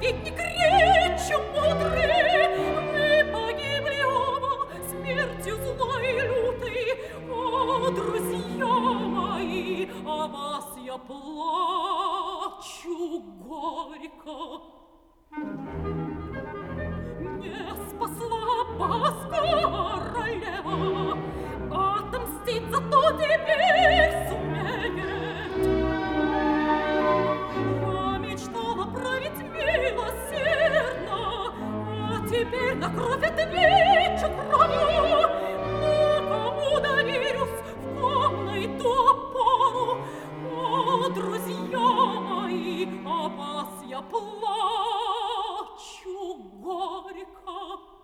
советник речи мудрый, вы погибли оба смертью злой и лютой. О, друзья мои, о вас я плачу горько. Не спасла вас королева, отомстить зато теперь сумеет. Я мечтала править милосердно, а теперь на кровь отвечу кровью. Но кому доверюсь в комнату опору? О, друзья мои, о вас я плачу горько.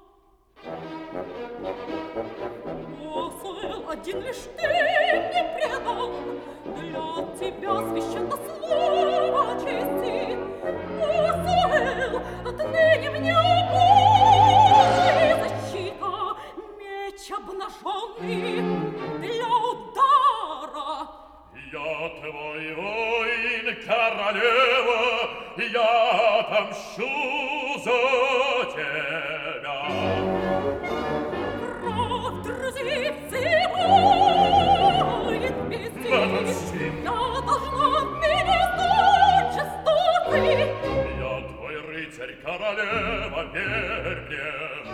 Посыл один лишь ты мне предал, для тебя священно слово чести. Посыл, отныне мне опора и защита, меч обнаженный для удара. Я твой воин, королева, я отомщу за тебя. Кровь друзей взывает везде. Отомсти. Я должна отменить жестокий. Я твой рыцарь, королева, верь мне.